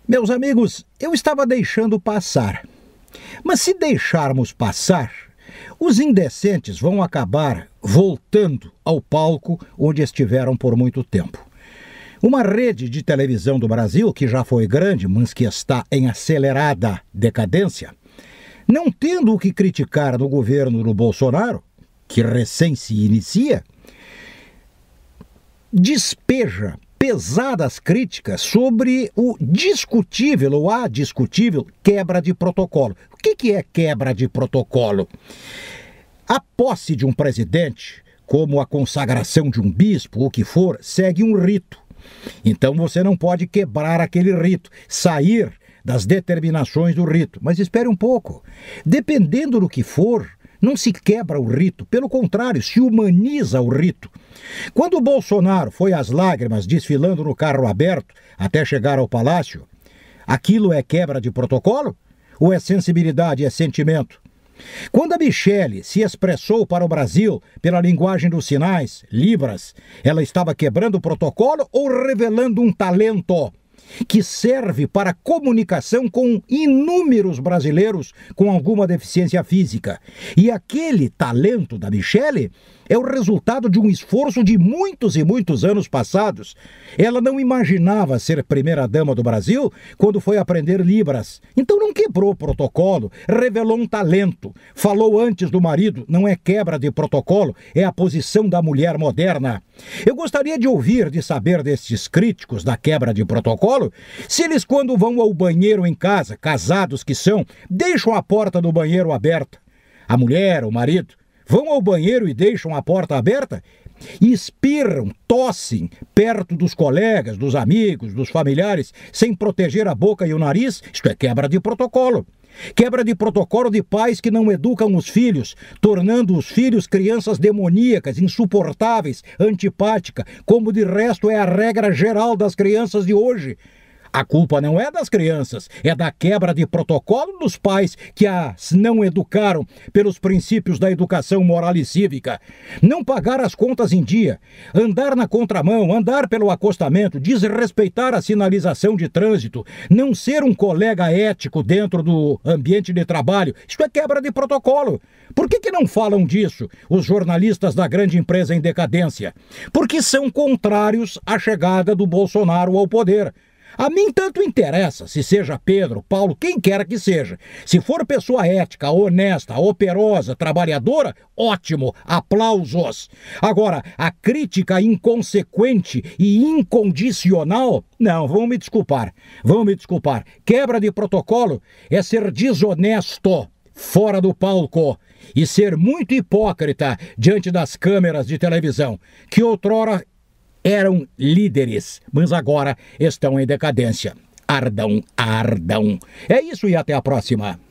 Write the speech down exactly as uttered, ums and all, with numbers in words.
Meus amigos, eu estava deixando passar. Mas se deixarmos passar, os indecentes vão acabar voltando ao palco onde estiveram por muito tempo. Uma rede de televisão do Brasil, que já foi grande, mas que está em acelerada decadência, não tendo o que criticar no governo do Bolsonaro, que recém se inicia, despeja pesadas críticas sobre o discutível ou a discutível quebra de protocolo. O que, que é quebra de protocolo? A posse de um presidente, como a consagração de um bispo, ou o que for, segue um rito. Então você não pode quebrar aquele rito, sair das determinações do rito. Mas espere um pouco. Dependendo do que for, não se quebra o rito, pelo contrário, se humaniza o rito. Quando o Bolsonaro foi às lágrimas desfilando no carro aberto até chegar ao palácio, aquilo é quebra de protocolo? Ou é sensibilidade, é sentimento? Quando a Michele se expressou para o Brasil pela linguagem dos sinais, Libras, ela estava quebrando o protocolo ou revelando um talento que serve para comunicação com inúmeros brasileiros com alguma deficiência física? E aquele talento da Michele é o resultado de um esforço de muitos e muitos anos passados. Ela não imaginava ser primeira-dama do Brasil quando foi aprender Libras. Então não quebrou o protocolo, revelou um talento. Falou antes do marido, não é quebra de protocolo, é a posição da mulher moderna. Eu gostaria de ouvir, de saber destes críticos da quebra de protocolo, se eles, quando vão ao banheiro em casa, casados que são, deixam a porta do banheiro aberta. A mulher, o marido, vão ao banheiro e deixam a porta aberta? E espirram, tossem perto dos colegas, dos amigos, dos familiares, sem proteger a boca e o nariz? Isto é quebra de protocolo. Quebra de protocolo de pais que não educam os filhos, tornando os filhos crianças demoníacas, insuportáveis, antipáticas, como de resto é a regra geral das crianças de hoje. A culpa não é das crianças, é da quebra de protocolo dos pais que as não educaram pelos princípios da educação moral e cívica. Não pagar as contas em dia, andar na contramão, andar pelo acostamento, desrespeitar a sinalização de trânsito, não ser um colega ético dentro do ambiente de trabalho, isso é quebra de protocolo. Por que que não falam disso os jornalistas da grande empresa em decadência? Porque são contrários à chegada do Bolsonaro ao poder. A mim tanto interessa se seja Pedro, Paulo, quem quer que seja. Se for pessoa ética, honesta, operosa, trabalhadora, ótimo, aplausos. Agora, a crítica inconsequente e incondicional, não, vão me desculpar, vão me desculpar. Quebra de protocolo é ser desonesto fora do palco e ser muito hipócrita diante das câmeras de televisão, que outrora eram líderes, mas agora estão em decadência. Ardam, ardam. É isso e até a próxima.